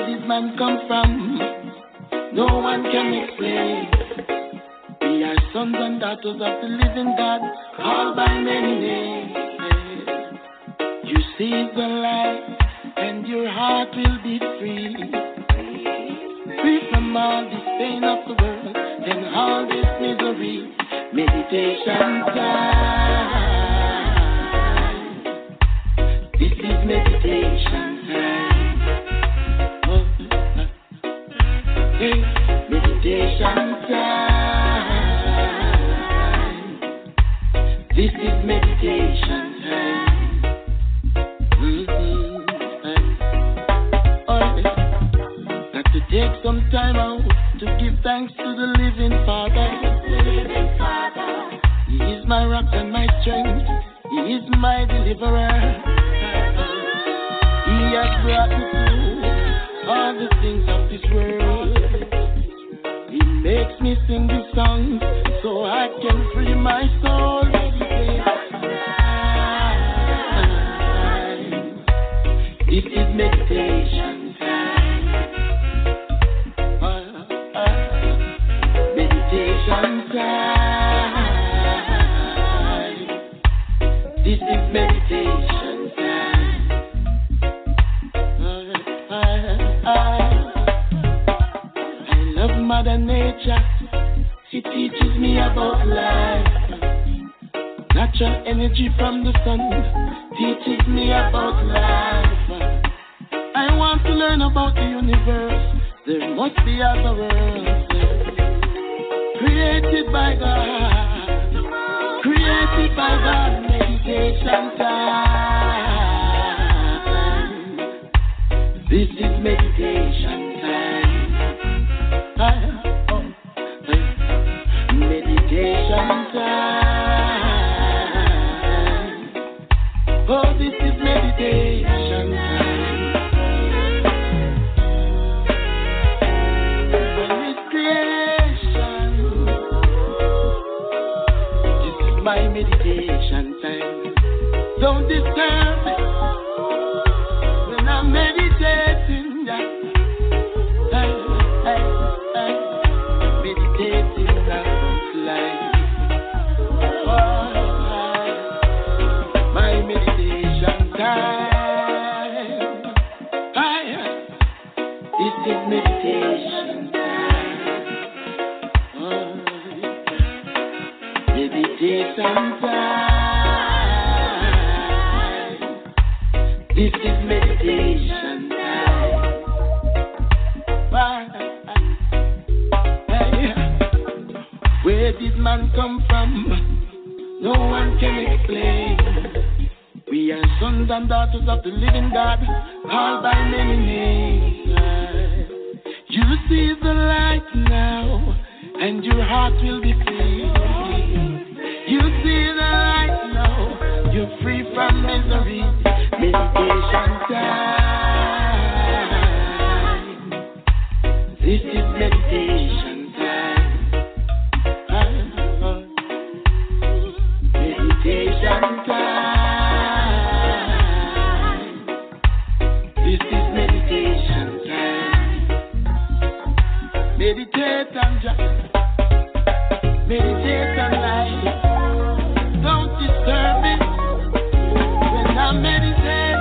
Where did man come from? No one can explain. We are sons and daughters of the living God, called by many names. You see the light, and your heart will be free. Free from all this pain of the world and all this misery. Meditation time. This is meditation time. Oh, hey, meditation time. This is meditation time. Take some time out to give thanks to the living Father. He is my rock and my strength. He is my deliverer. He has brought me through all the things of this world. He makes me sing this song so I can free my soul. This is meditation. This is meditation time. I love Mother Nature. She teaches me about life. Natural energy from the sun teaches me about life. I want to learn about the universe. There must be other worlds created by God. Created by God. Meditation time. This is meditation time. Meditation time. Oh, this is meditation time. This creation. This is my meditation time. Don't disturb me when I'm meditating. Meditating about life. My meditation time. This is meditation time. Meditation time. This is meditation time. Where did man come from? No one can explain. We are sons and daughters of the living God, called by many names. You see the light now, and your heart will be free. You see the light now, you're free from misery. Meditation time. This is meditation time. Meditation time. This is meditation time. Meditate and just meditate and life. Don't disturb me when I'm meditating.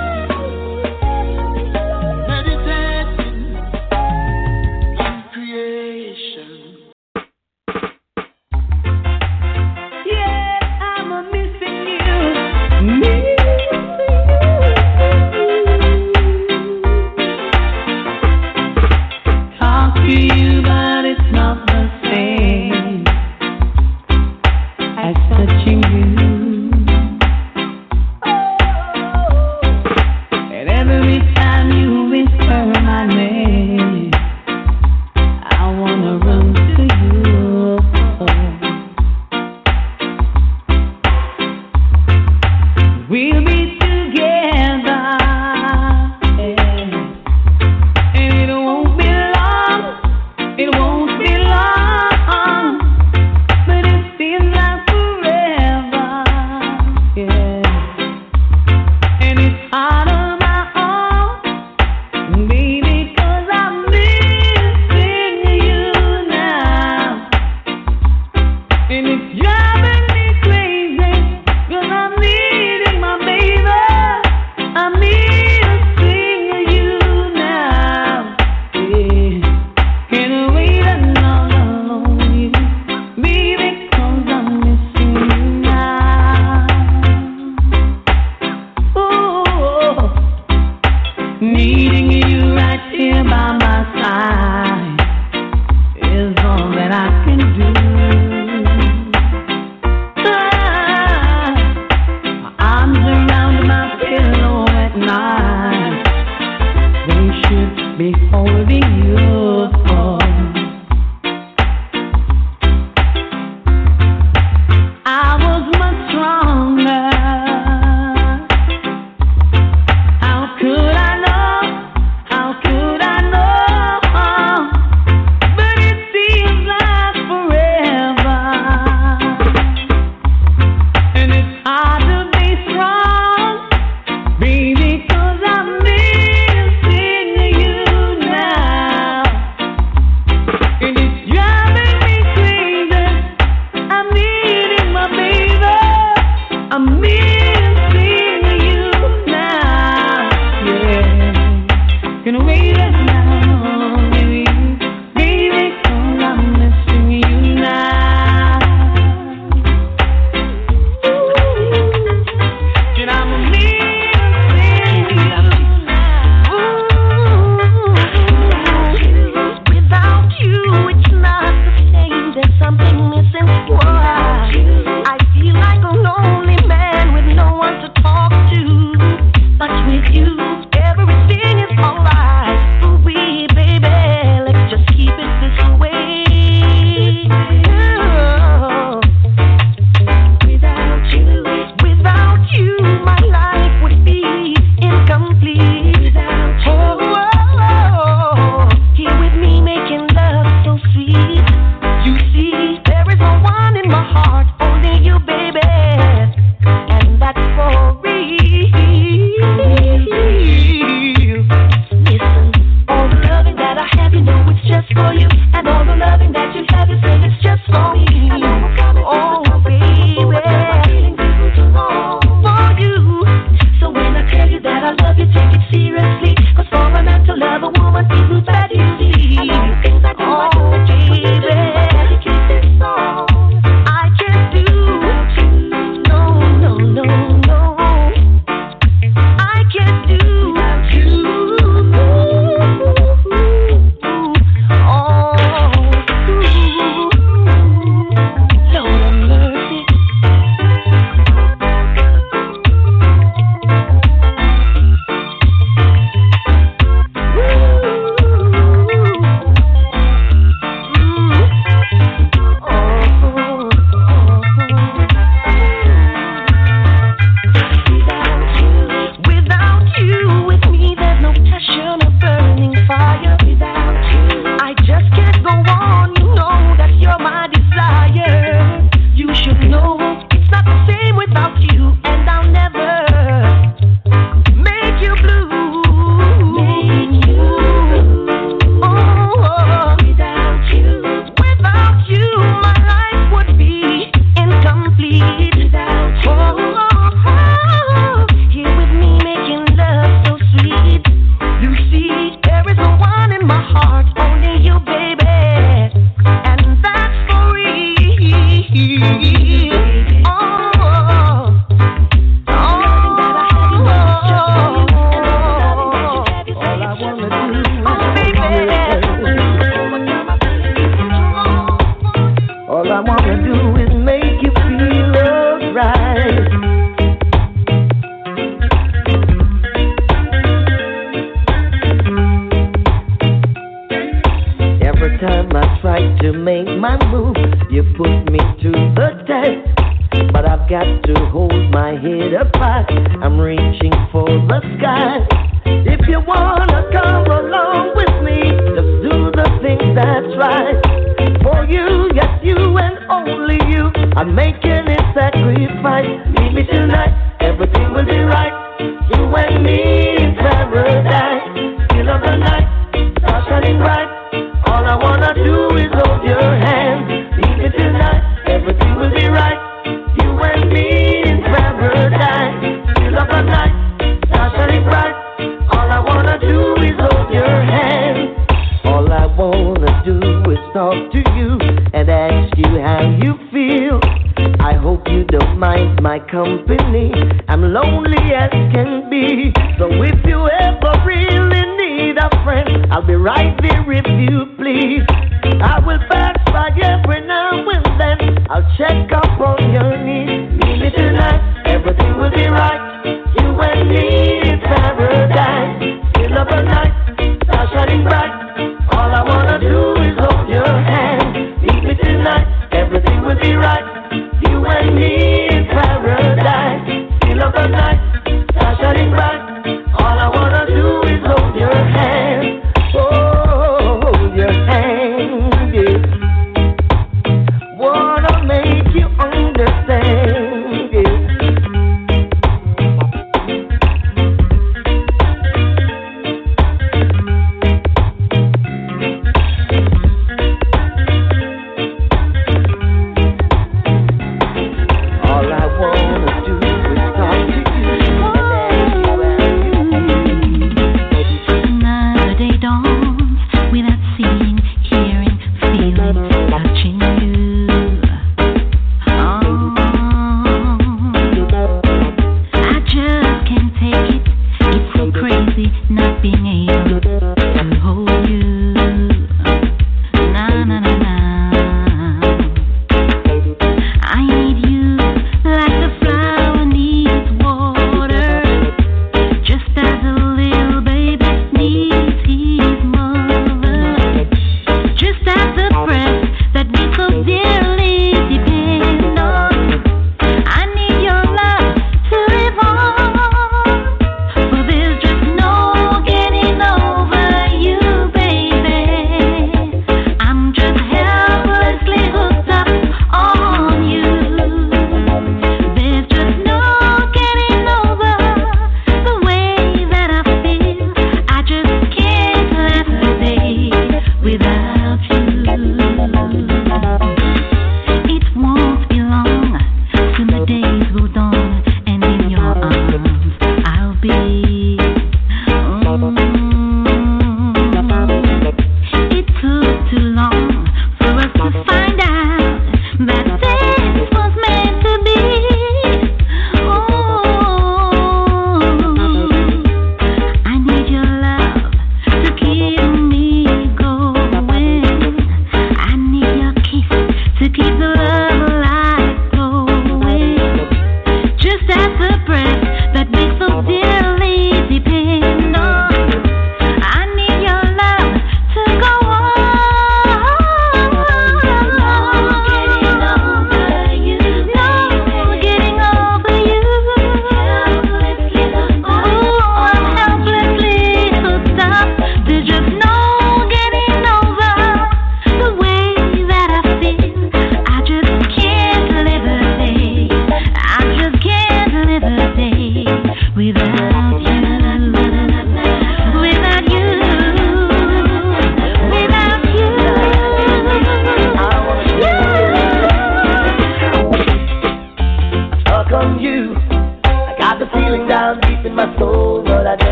Paradise, still of the night, stars shining bright.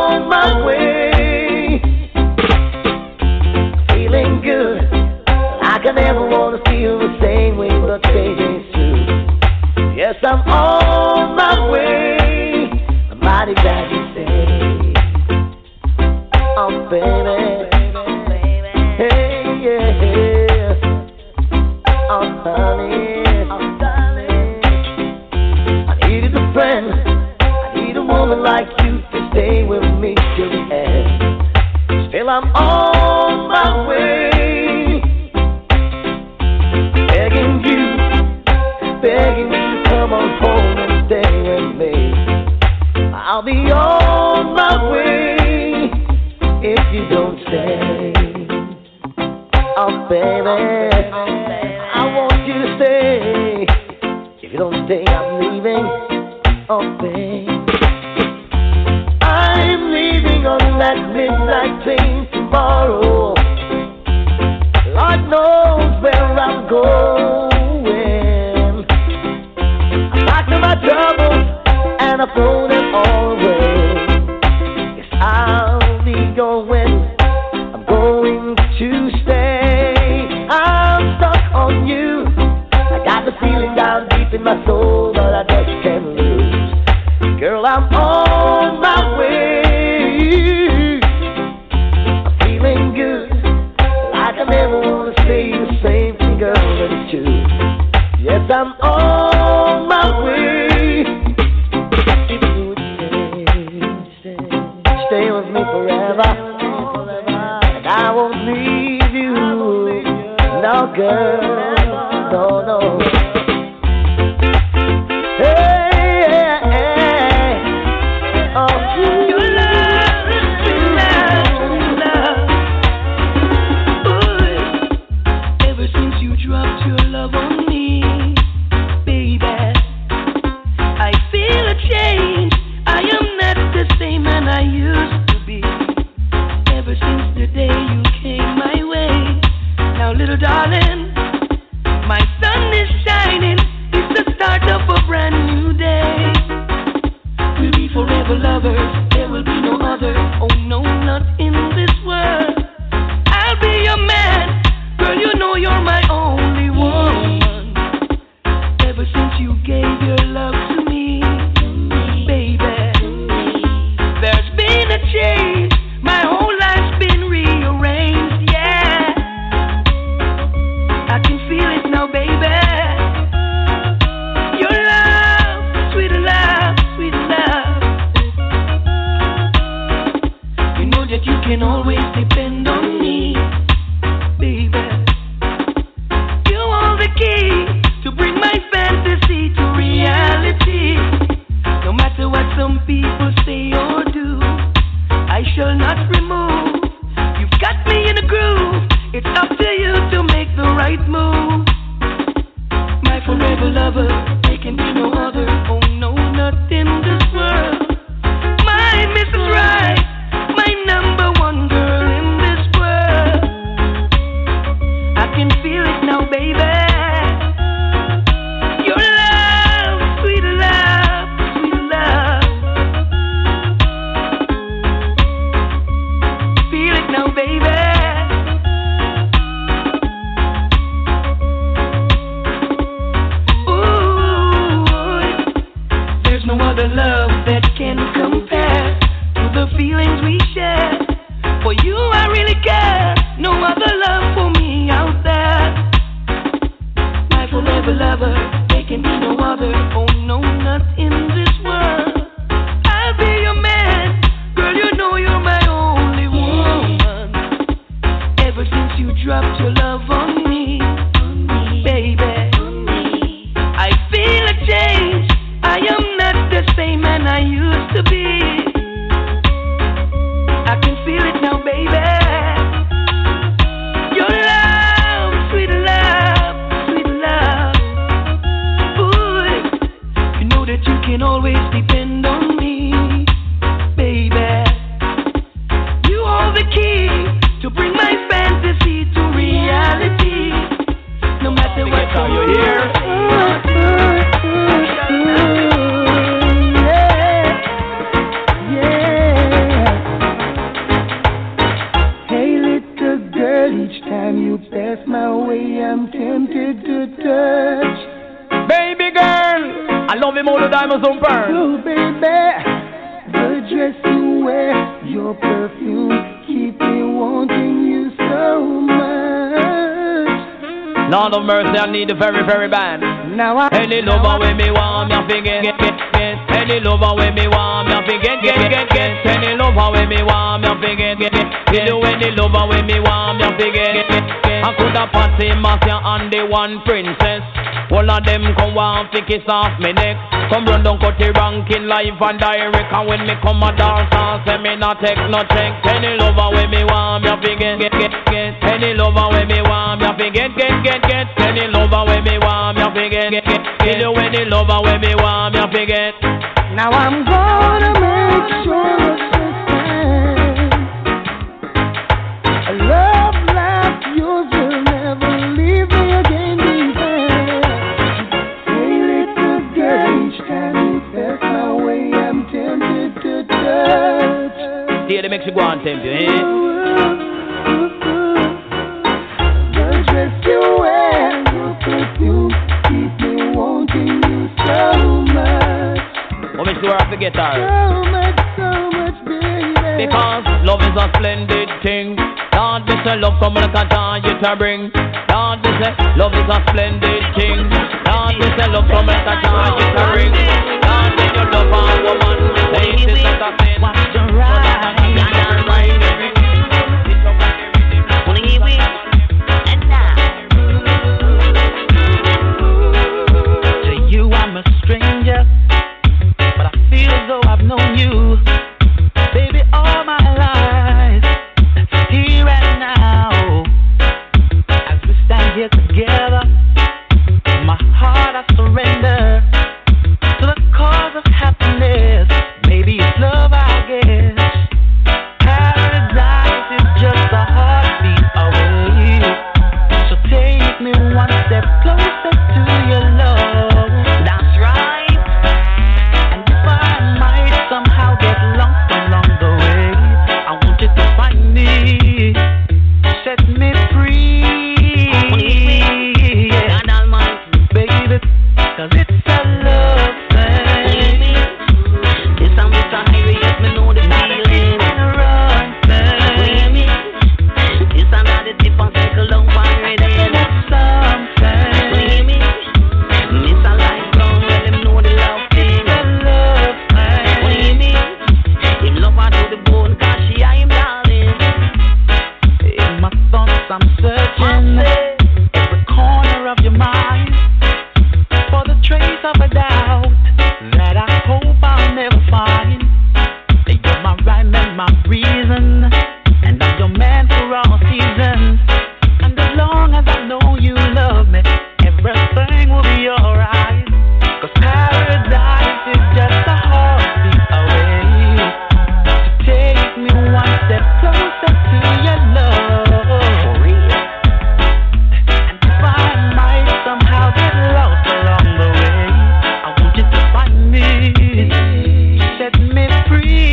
on my way. Feeling good. I can never want to feel the same way, but baby, it's true. Yes, I'm on my way. I'm mighty glad you say. Oh, baby. Hey, yeah. Oh, honey. Oh, darling. I needed a friend. I need a woman like you to stay with me till the end. Still, I'm on my way. Begging you to come on home and stay with me. I'll be on my way if you don't stay. Oh, baby, I want you to stay. If you don't stay, I'm leaving. Oh, baby, I'm leaving on that midnight train tomorrow. Lord knows where I'm going. My troubles and I throw them all away. Yes, I'll be going. I'm going to stay. I'm stuck on you. I got the feeling down deep in my soul, but I just can't lose. Girl, I'm on my way. I'm feeling good, like I never want to say the same thing, girl, but it's true. Yes, I'm on my way. If you would stay with me forever, and I won't leave you. No, girl, no. Hey, oh, your love, love. Ever since you dropped your love on me, change. I am not the same man I used to be. Ever since the day you came my way. Now, little darling, my sun is shining. It's the start of a brand new day. We'll be forever lovers. There will be no other. Oh no, not in this world. I'll be your man. Girl, you know you're my only woman. Ever since you gave your love to me, change. My whole life's been rearranged, yeah. I can feel it now, baby. Your love, sweet love, sweet love. You know that you can always depend on me, baby. You hold the key to bring my fantasy to reality. No matter what some people say or do, I shall not remove. You've got me in a groove. It's up to you to make the right move. My forever lover, there can be no other. Oh no, not in this world. My Mrs. Right, my number one girl in this world. I can feel it now, baby. Your love, sweet love, sweet love. Now, baby, ooh, there's no other love that can compare to the feelings we share. For you, I really care. No other love for me out there. My forever lover, there can be no other. Oh no, not in this world. I'll be your man, girl. You know you're my only woman. Ever since you dropped your love on me, baby, I feel a change. I am not the same man I used to be. I can feel it now, baby. Your love, sweet love, sweet love. Ooh, you know that you can always depend on me, baby. You hold the key to bring my fantasy to reality. No matter what you hear. your perfume keep me wanting you so much. Lord of mercy, I need it very, very bad. Now I any lover with me want me forget, get. Any lover with me want me forget, get. Any lover with me want me forget, get. You do any lover with me want me forget, get. I could have party master and the one princess. All of them come want to kiss off me neck. Come run down cut the ranking live and direct. And when me come a dance and say me not take no check. Any lover with me want me forget, get. Any lover with me want me forget, get. Any lover with me want me forget, get. You do any lover with me want me forget. Now I'm gonna make sure a love like yours will never leave me again. Hey little girl, each time you pass my way, I'm tempted to touch. Yeah, they make you go and tempt you, eh? The dress you wear, your perfume, keep me wanting you so much. What makes you have to get her? So much, baby. Because love is a splendid thing. Lord, this love come like a joy you to bring. Lord, this love is a splendid thing. Lord, this love come like a joy you to bring. Lord, when you love a woman, say it is not a sin. Watch the ride, and right. Wanna hear it? And now. To you I'm a stranger, but I feel as though I've known you, baby, all my life. Here and now, as we stand here together, my heart I surrender to the cause of happiness. Maybe it's love, I guess. Paradise is just a heartbeat away. So take me one step closer to your love. That's right. And if I might somehow get lost along the way, I want you to find me, set me free. Yeah, baby, 'cause it's a love thing. This I'm with a hurry, yes, me know the feeling. And run thing. This I'm not the tip and take a long one ready. That's something. This I like brown, let them know the love thing. The love thing. Him love her to the bone, 'cause she I'm darling. In my thoughts I'm searching every corner of your mind for the trace of a doubt that I hope I'll never find. You're my rhyme and my reason, and I'm your man for all seasons. And as long as I know you love me, everything will be alright. 'Cause paradise is just a heartbeat away. So take me one step closer to your love. For real. And if I might somehow get lost along the way, I want you to find me, set me free.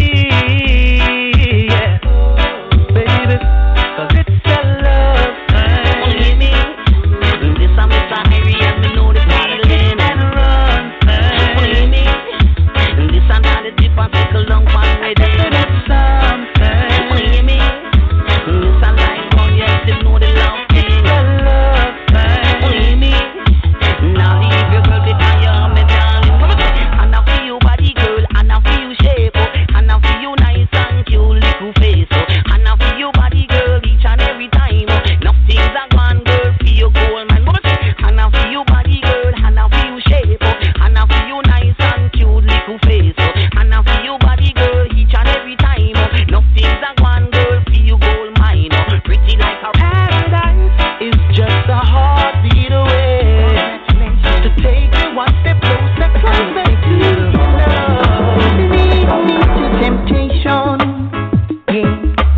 Yeah, baby, 'cause it's a love thing. This I'm with a hurry and me know the feeling. And run thing. This I'm not the dip and take a long one ready. That's something. This I like on, yes, they know the love thing. The love thing. Now leave your girl behind you, me darling. And I feel you body, girl, and I feel you shape, and I feel you nice and cute little face, and I feel you body, girl, each and every time. Nothing's a gone, girl, feel your gold man. And I feel you body, girl, and I feel you shape, and I feel you nice and cute little face, and I feel you body, girl, each and every time. Nothing's a gone, girl, feel you gold mine. Pretty like a paradise is just a heartbeat away. To take you one step closer to your love. Lead me to temptation, yeah,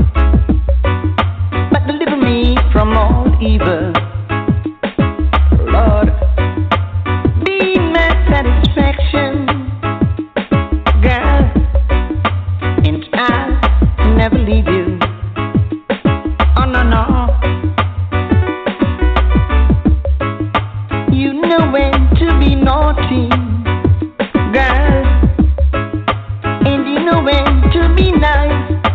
but deliver me from all evil. Lord, be my satisfaction, girl, and I'll never leave you. Oh no, no. You know when to be naughty, girl, and you know when to be nice.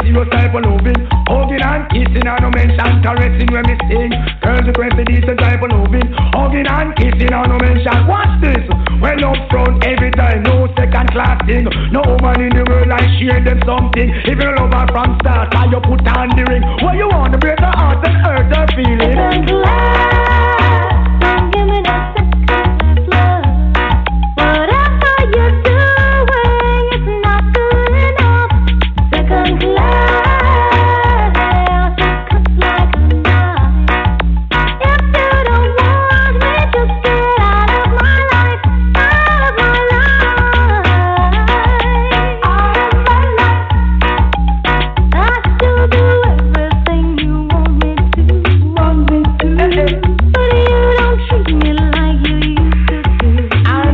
dangerous type of loving. Hugging and kissing, I no mention caressing when me sing. Girls request the decent type of loving. Hugging and kissing, I no mention. Watch this. Well up front every time, no second class thing. No woman in the world I share them something. If you love her from start, why you put on the ring? What you want to break her heart and hurt her feelings? I'm glad, don't give me that second love. Whatever you're doing, it's not good enough. Second class, cuts like a knife. If you don't want me, just get out of my life, out of my life, out of my life. I still do everything you want me to. But you don't treat me like you used to do.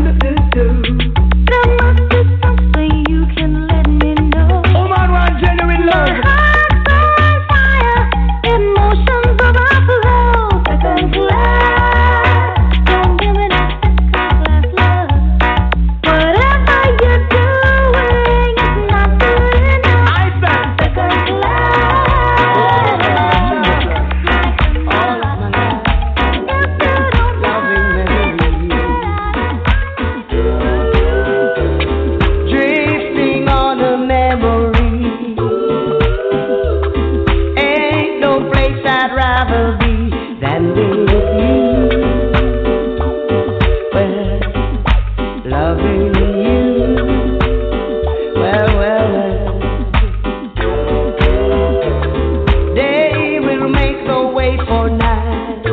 There must be something you can let me know. Oh man, want genuine My love. heart's on fire, emotions overflow. Second class, don't give me that second class love. Whatever you're doing, it's not good enough. I said, Second Drifting on a memory. Ain't no place I'd rather be than with you. Well, loving you. Well. Day will make the way for night.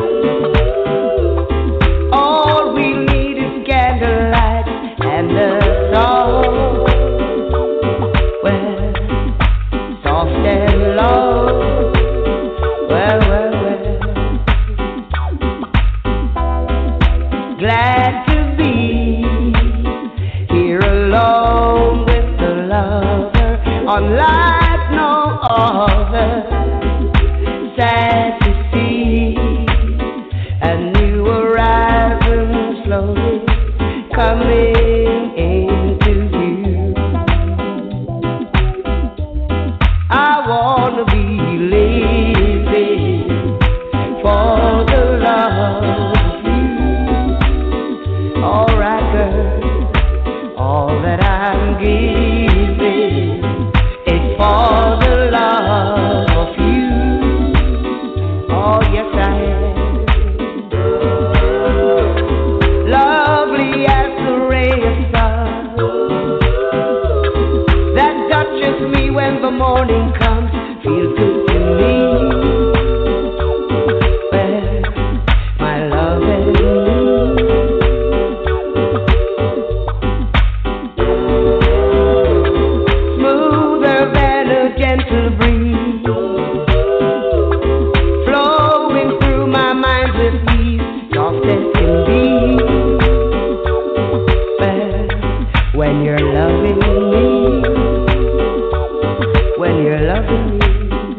All we need is candlelight and the song. Well, soft and low. Well. Glad to be here alone with the lover, unlike no other. Sad to see a new horizon slowly coming into view. I wanna be living for the love of you. Alright, girl, all that I'm giving is for the love of you. Oh, yes, I am. Lovely as the ray of sun that touches me when the morning comes, feels good to me. Well, my love and you. Smoother than a gentle breeze, flowing through my mind with ease, soft as can be. Well, when you're loving me, when you're loving me,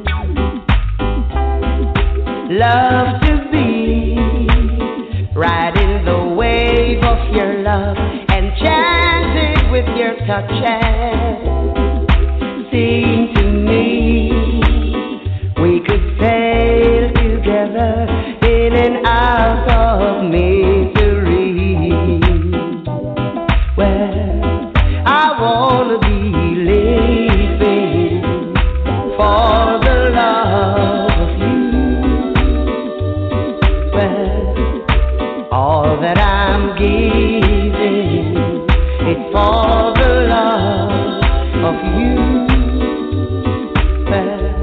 love to be riding the wave of your love, enchanted with your touch and sing to me. We could sail together in and out of misery. Well, I wanna be living for the love of you. Well, all that I'm giving is for the love of you. Well,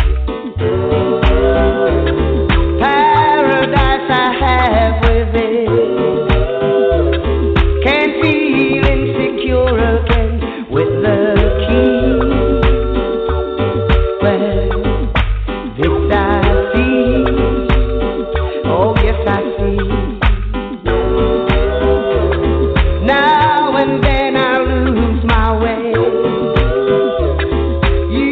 paradise I have within. Can't feel insecure again with the key. Well, this I see. Oh, yes, I see. Now and then I lose my way.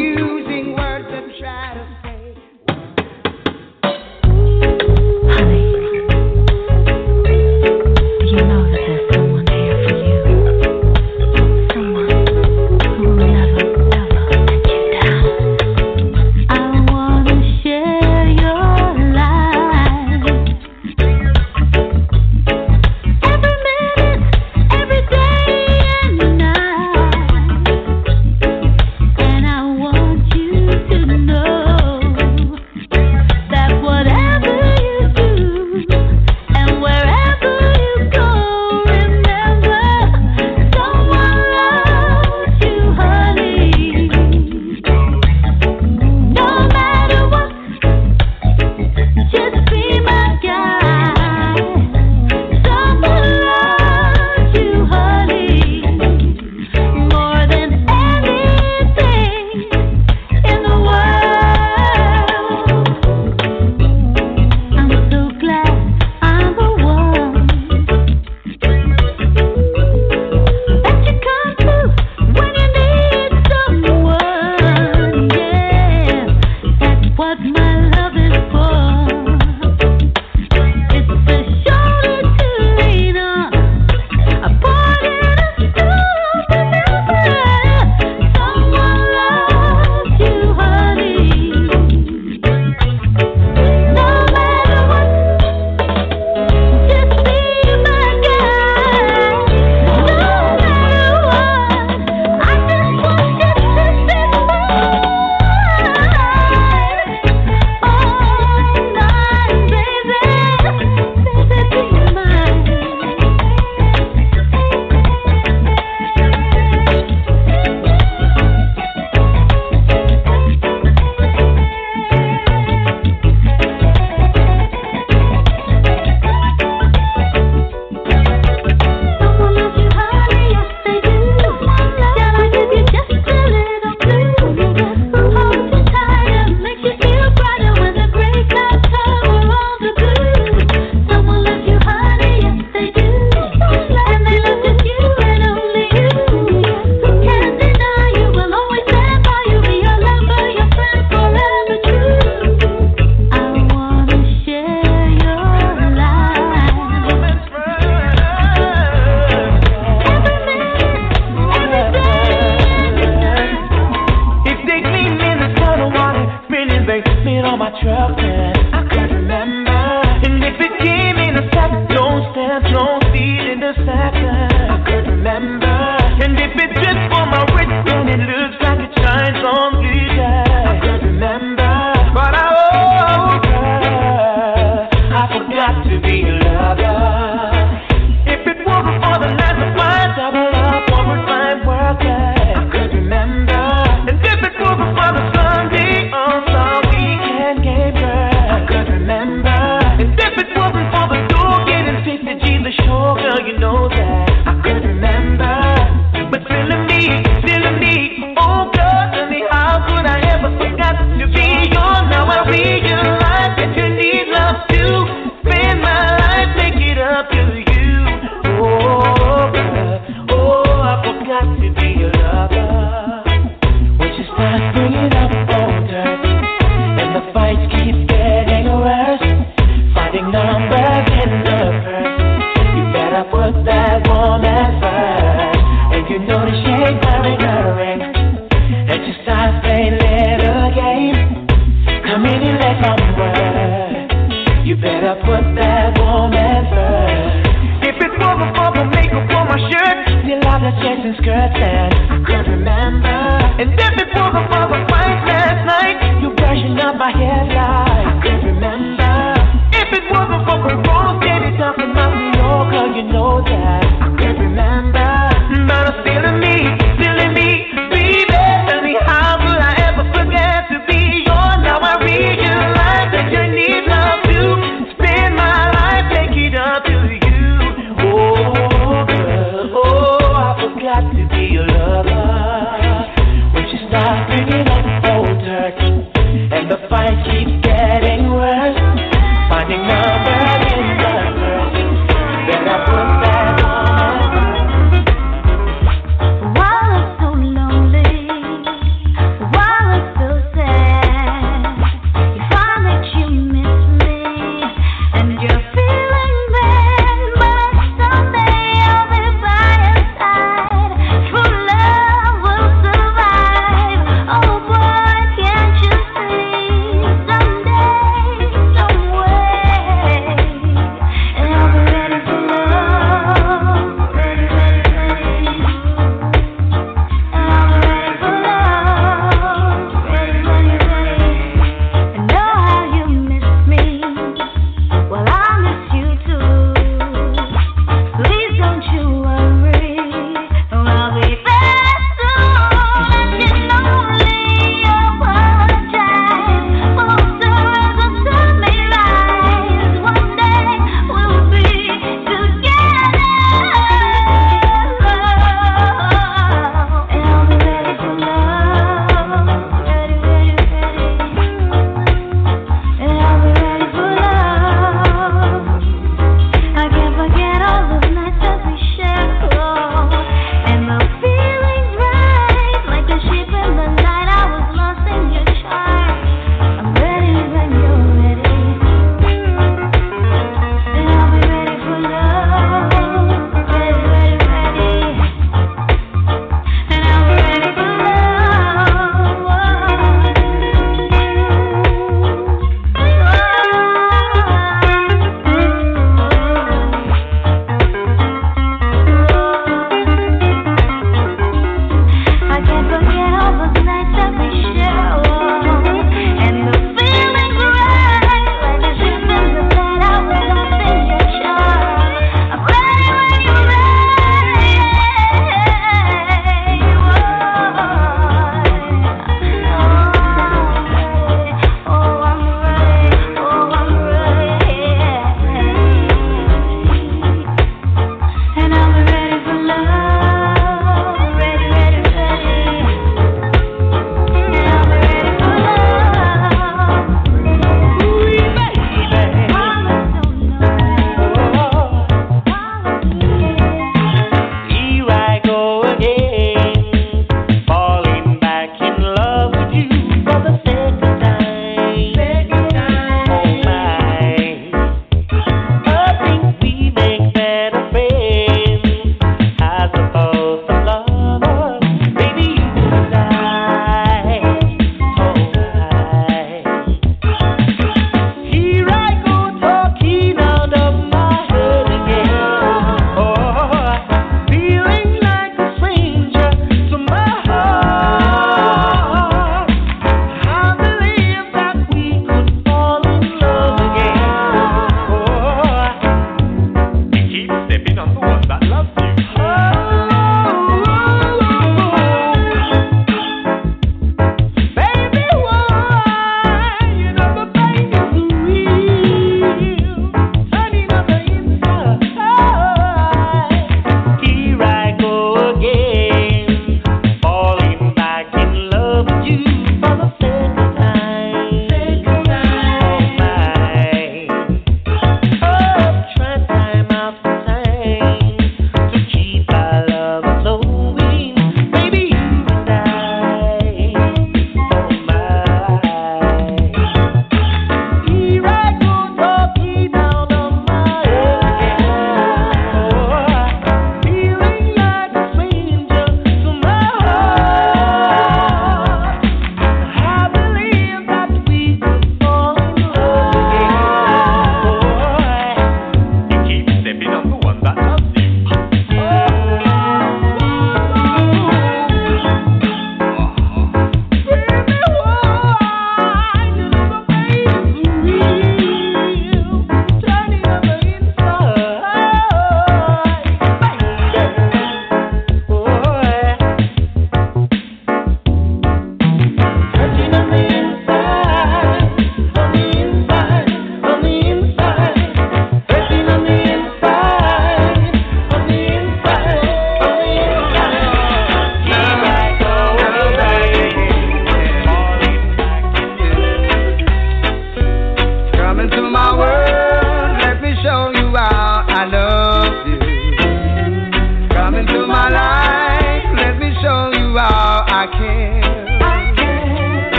start bringing up older, and the fight keeps getting worse. Finding number in the girl, better put that on. While I'm so lonely, while I'm so sad, you find that you miss me, and you're feeling bad, but someday I'll be by your side. True love will survive. Oh,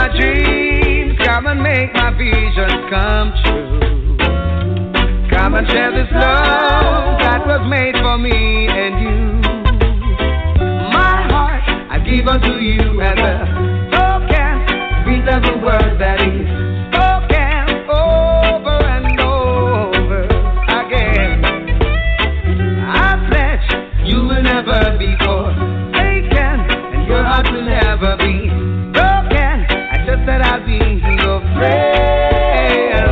my dreams, come and make my visions come true. Come and share this love that was made for me and you. My heart I give unto you as a token, beat of the word that is spoken over and over again. I pledge you will never be forsaken, and your heart will never be broken. I just said I'll be your friend.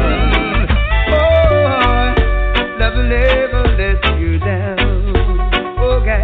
Oh, love will never let you down. Okay,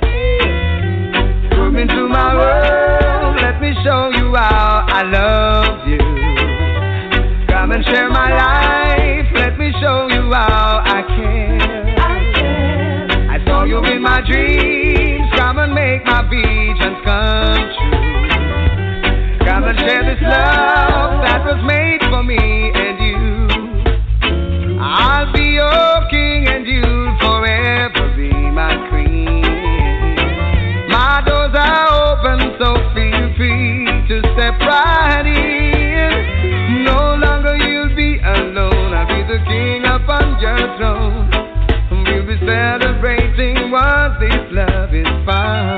come into my world, let me show you how I love you. Come and share my life, let me show you how I care. I saw you in my dreams, come and make my visions come true. Come and share this love that was made for me and you. I'll be your king and you'll forever be my queen. My doors are open, so feel free to step right in. No longer you'll be alone, I'll be the king upon your throne. We'll be celebrating once this love is found.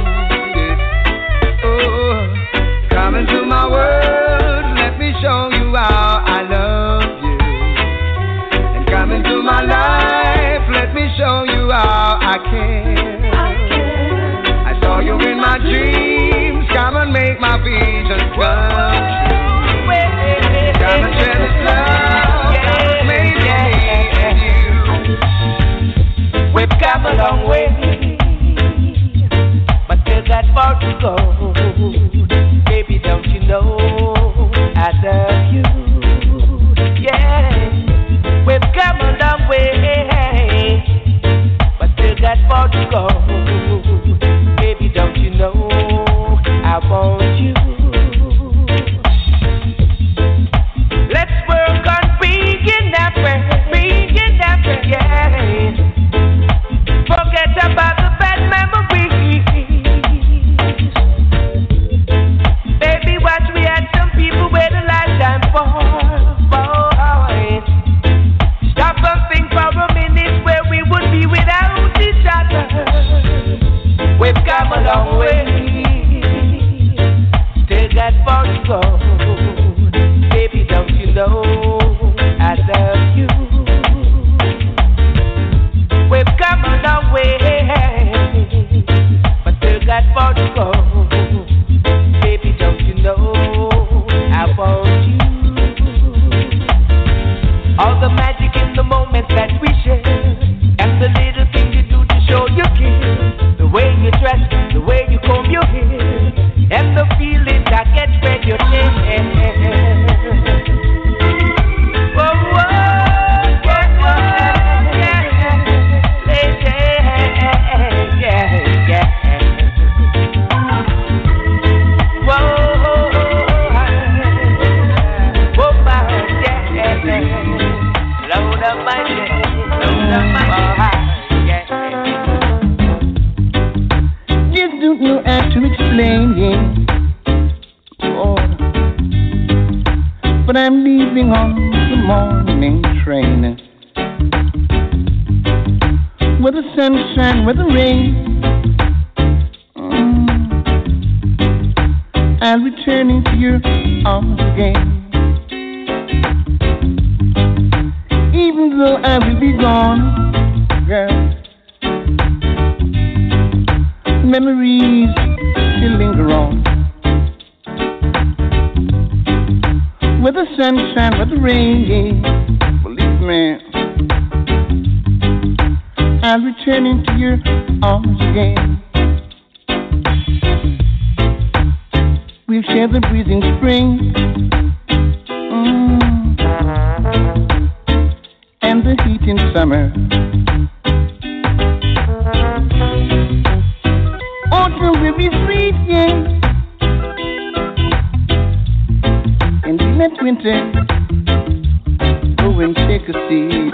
Oh, come into my world, let me show you how I love you. And come into my life, let me show you how I care. I saw you in my dreams, come and make my visions come true. Come and share this love that was made for me and you. We've come a long way, but still got far to go. Baby, don't you know I love you? Yeah, we've come a long way, but still got far to go. Baby, don't you know I want you? Let's work on bringing that way, yeah. Forget about the bad memories. Baby, watch we had some people wait a lifetime for. Stop and think for a minute where we would be without each other. We've come a long way, still got far to go. Baby, don't you know I love you? We've come a long way, but still got far to go. Baby, don't you know I want you? All the magic in the moments that we share, and the little things you do to show you care. The way you dress, the way you comb your hair, and the feelings I get when you're there. But I'm leaving on the morning train. Whether sunshine, whether rain, I'll return into your arms again. Even though I will be gone, girl, memories still linger on. Whether sunshine, whether rain, believe me, I'll return into your arms again. We'll share the breathing spring, and the heat in summer. Autumn will be sweet, yeah. And let winter go and take a seat.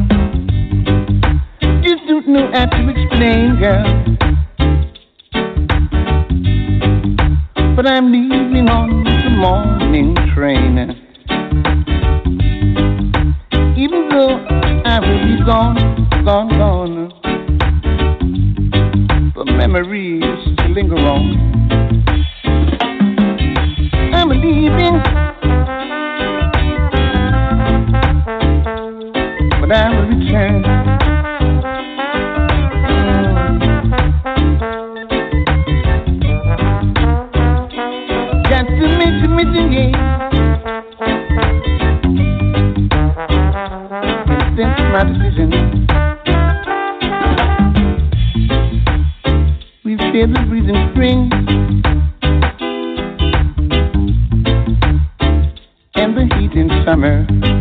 Just don't know how to explain, girl, but I'm leaving on the morning train. Even though I will be gone, the memories still linger on. I'm leaving, but I will return. Got to make the mission, yeah. That's my decision. We've shared the breeze in spring and the heat in summer.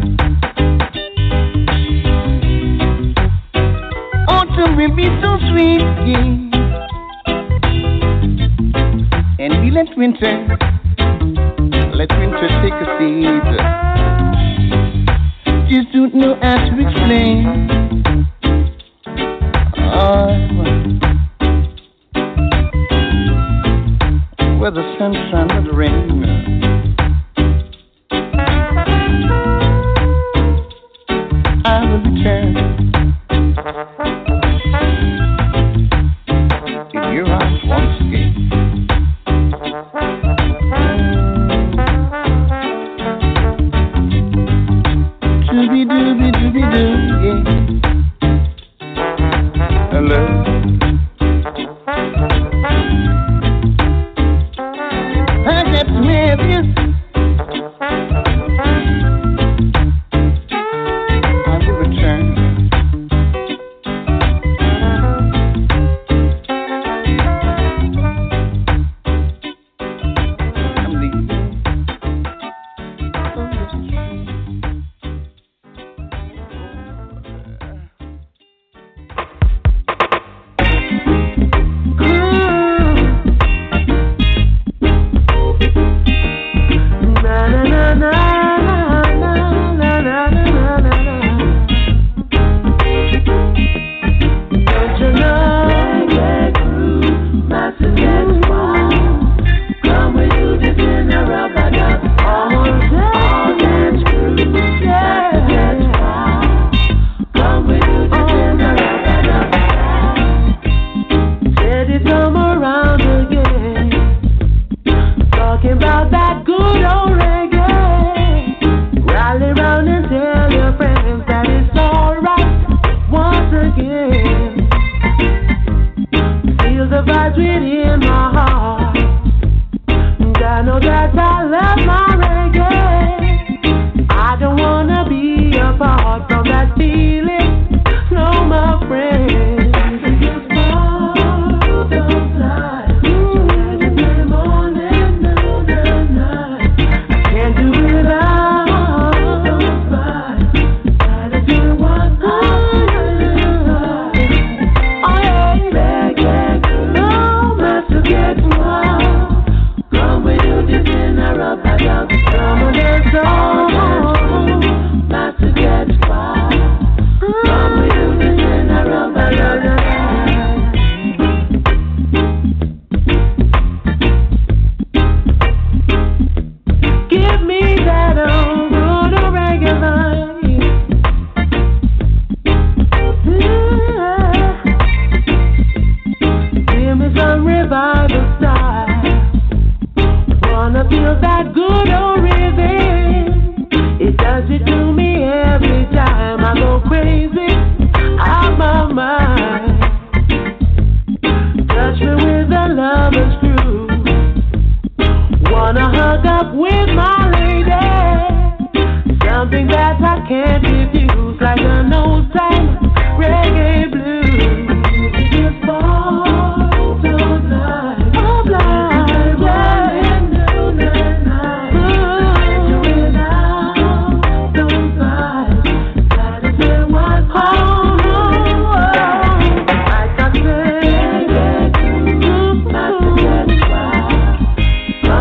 Autumn will be so sweet, yeah. And we let winter take a seat. Just don't know how to explain. Whether sunshine or the rain. I will return. In your arms once again. Dooby-doo, yeah. Hello. I got to have you. I will return. I'm leaving.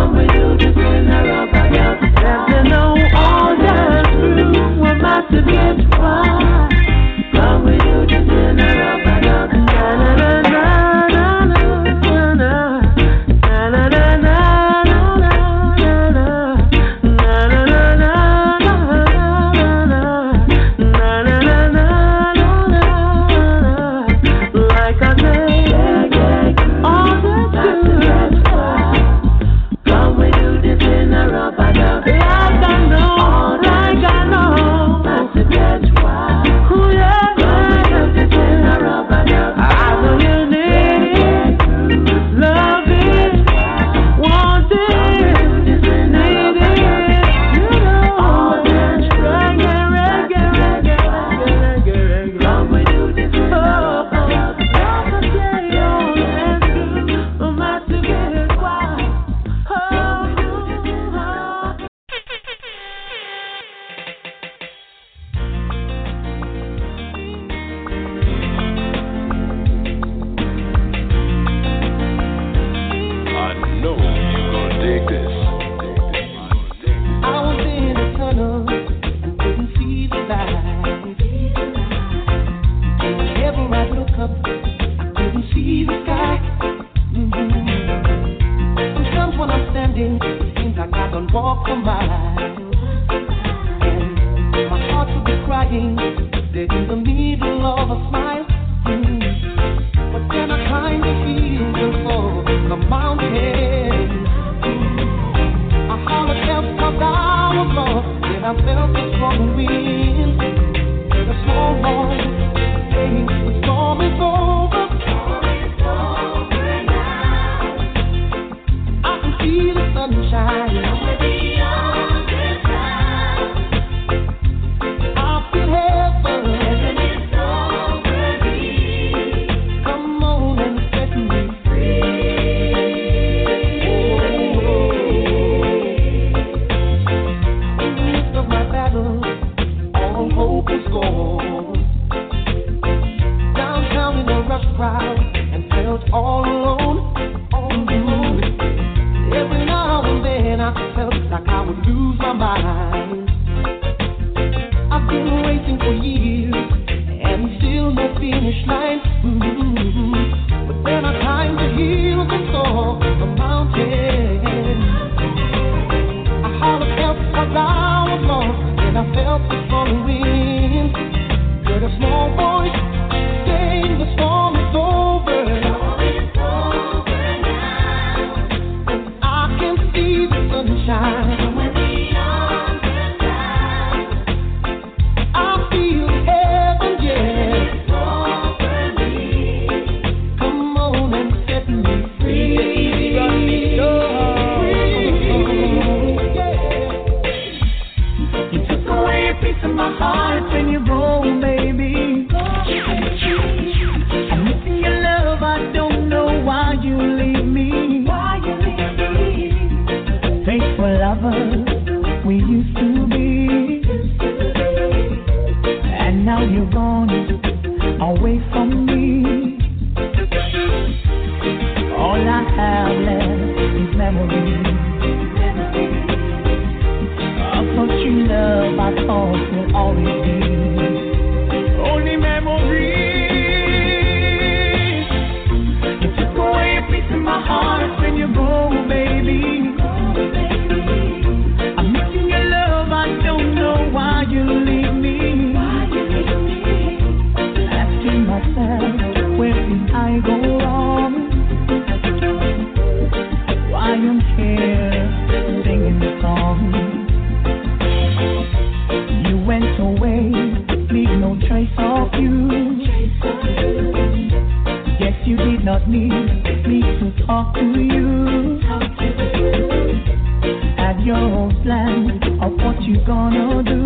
Together. understanding. It seems like I don't walk a mile. And my heart would be crying, dead in the middle of a smile. But then I climbed the hills and saw the mountains. I hollered help 'cause I was lost. Then I felt the strong wind. Heard a small voice saying the storm is over. I can see the sunshine. I feel heaven. Come on and set me free. In the midst of my battle, all hope is gone. Downtown in a rush crowd and felt all alone. Every now and then I felt like I would lose my mind. I've been racing for years and still no finish line. But then I climbed the hills and saw the mountain. I hollered help 'cause I was lost, and I felt the strong wind. Heard a small voice saying the storm is over. Sunshine. I feel heaven, yeah. Come on and set me free. You took away a piece of my heart when you go, baby. I'm missing your love. I don't know why you leave me. Faithful lovers we used to be, and now you're gone away from me. All I have left is memories of what you love. I thought will always be only memories. You took away a piece of my heart when you go, baby. You leave me, asking myself, where did I go wrong? Why I'm here singing the song. You went away, leave no trace of you. Guess you did not need me to talk to you. Had your own plan of what you gonna do.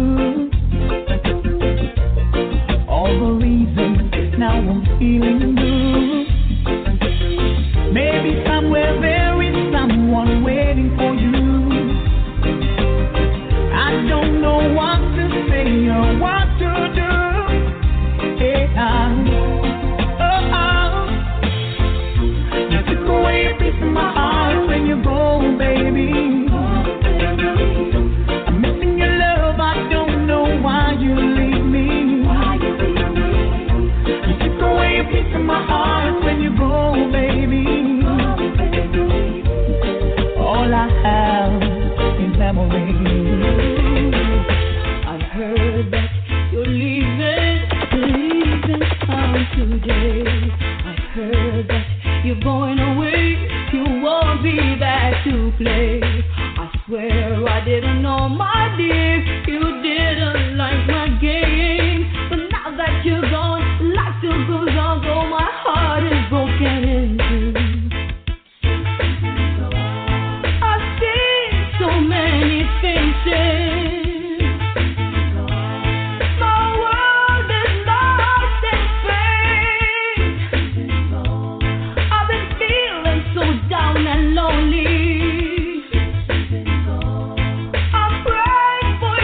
All the reasons now I'm feeling blue. Maybe somewhere there is someone waiting for you. I don't know what to say or what to do. Hey, you took away a piece of my heart when you go, baby. My heart when you go, baby. All I have is memories. I heard that you're leaving town today. I heard that you're going away. You won't be back to play. I swear I didn't know, my dear, you didn't like my game. But now that you're gone, life still goes on. Though my heart is broken in two. I've seen so many faces. My world is lost in space. I've been feeling so down and lonely. I pray for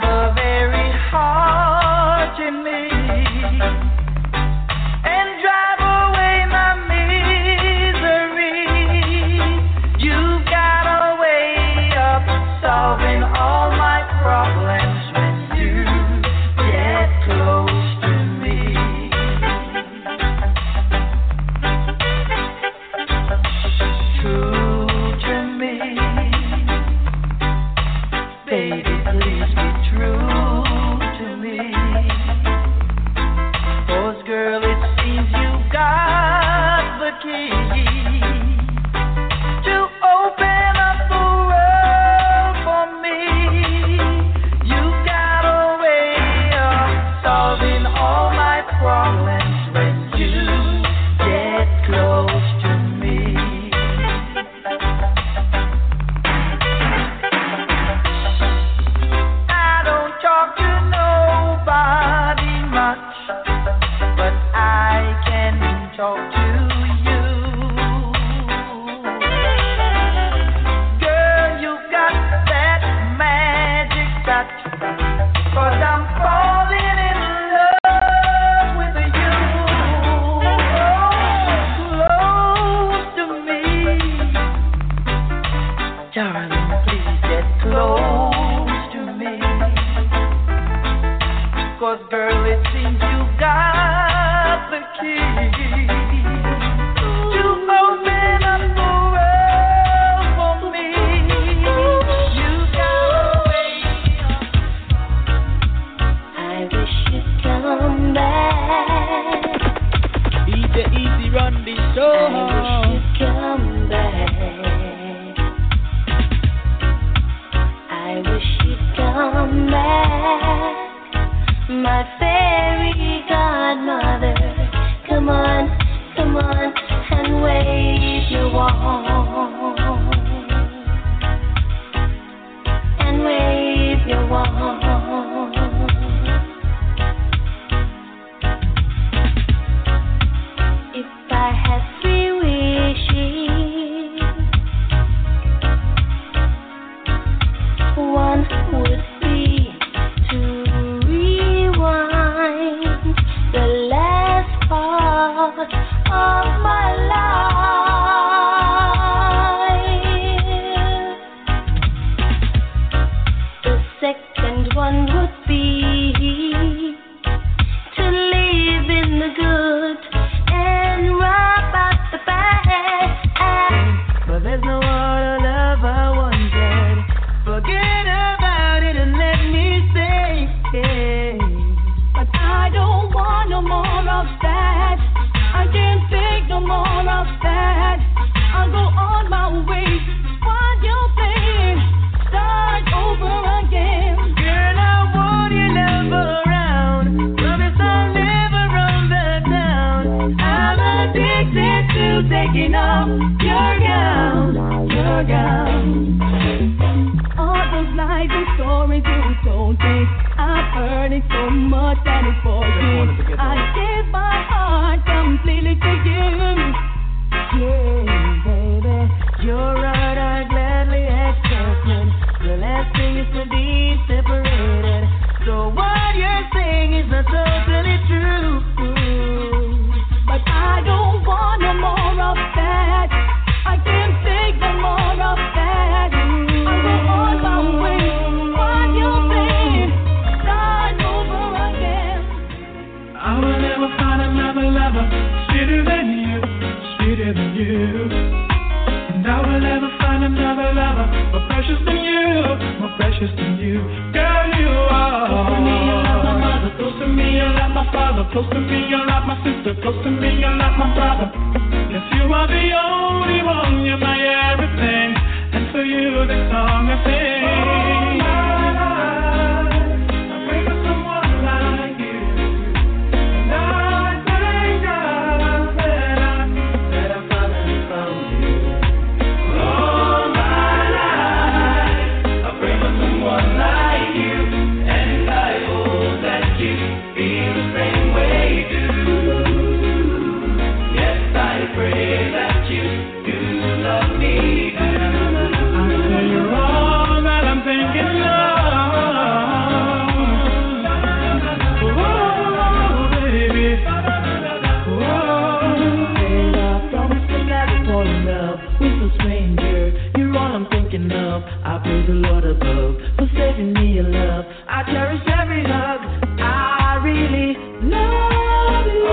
the very heart in me and drive away my misery. You've got a way of solving all my problems when you get close to me. True to me, baby, please be true to me. 'Cause girl, it seems you got the key to open up the world for me. You got a way of solving all my problems when you get close to me. I don't talk to nobody much, but I can talk to you. Girl, you got that magic touch, 'cause I'm falling in love with you. Close to me, darling, please get close to me. 'Cause girl, it seems you got the key to open up the world for me. You got a way I wish you'd come back. Easy run the I wish show. you'd come back. I wish you'd come back. My fairy godmother, come on, and wave your wand, and wave your wand. If I had 3 wishes, one would be to rewind the last part of my life. The second one would be to live in the good and rub out the bad. but there's no other love I wanted. Forget about it and let me say, But I don't want no more of that. I can't take no more of that. I'll go on my way. What you saying? Start over again. girl, I want your love around. Promise I'll never run the town. I'm addicted to taking off your gown, your gown. All those lies and stories you told me, I've heard it so much that it's boring. I gave my heart completely to you. Yeah, baby, you're right, I gladly accept it. The last thing is to be separated. So what you're saying is not totally true. But I don't want no more of that. I can't take no more of that. I'll go on my way. What you saying? Start over again. I will never find another lover sweeter than you, sweeter than you. And I will never find another lover more precious than you, more precious than you. Girl, you are. Close to me, you're like my mother. Close to me, you're like my father. Close to me, you're like my sister. Close to me, you're like my brother. Yes, you are the only one. You're my everything. And for you, this song I sing. All my life, I pray for someone like you. And I thank God that I finally found you. All my life, I pray for someone like you. And I hope that you feel the same way too. every hug. I really love you.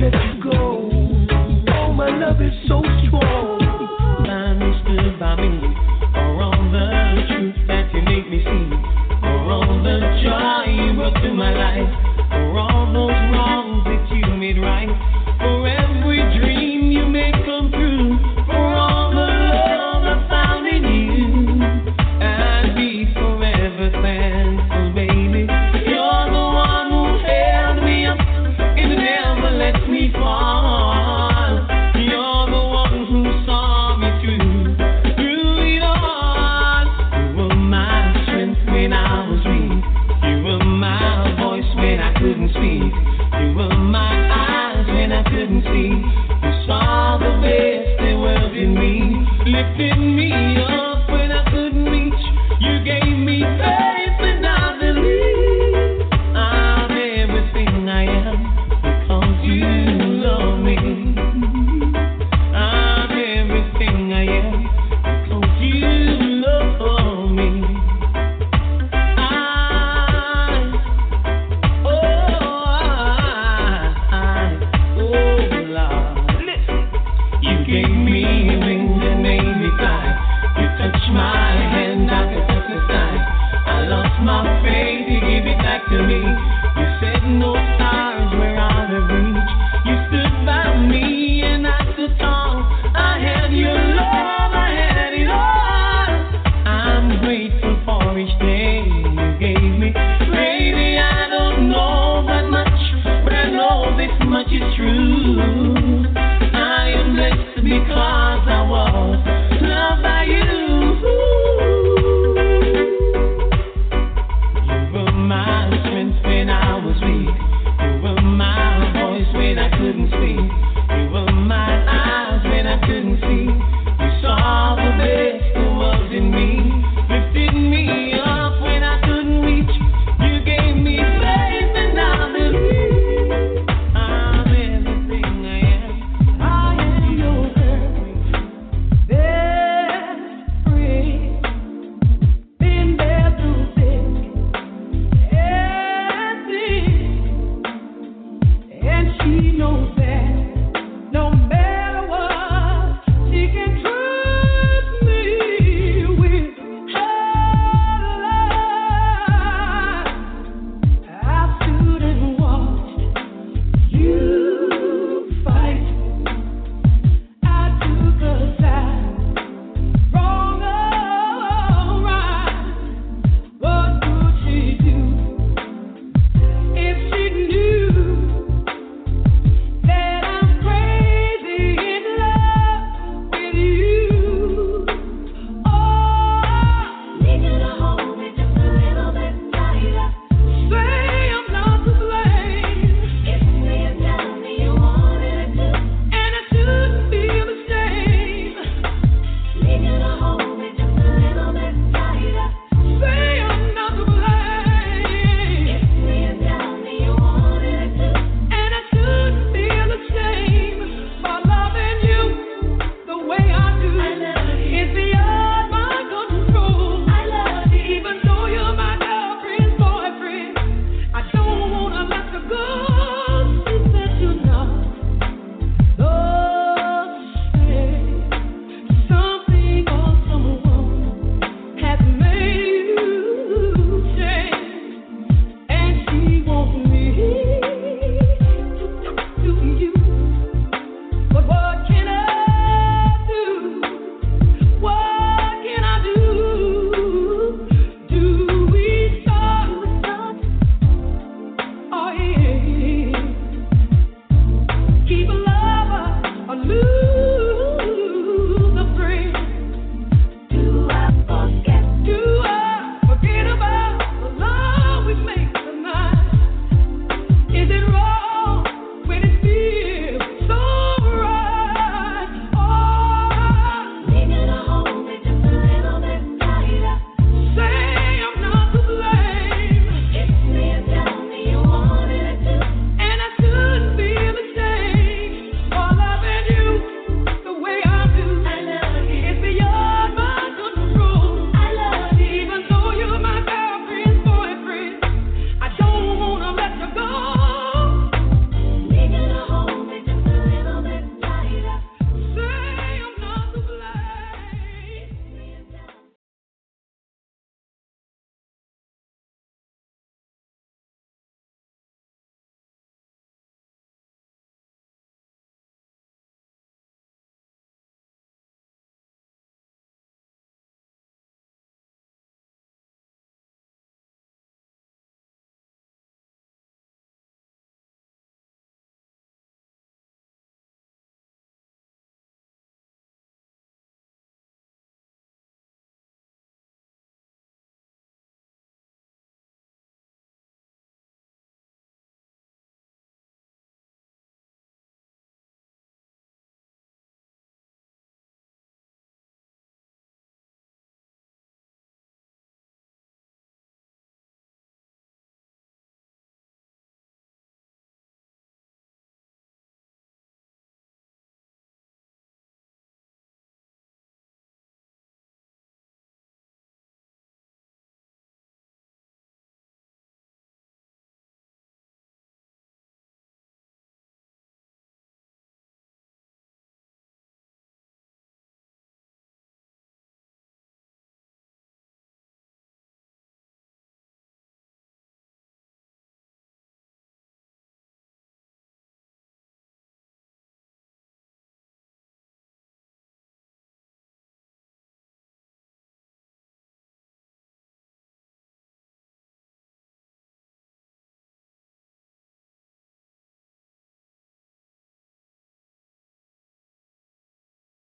by me.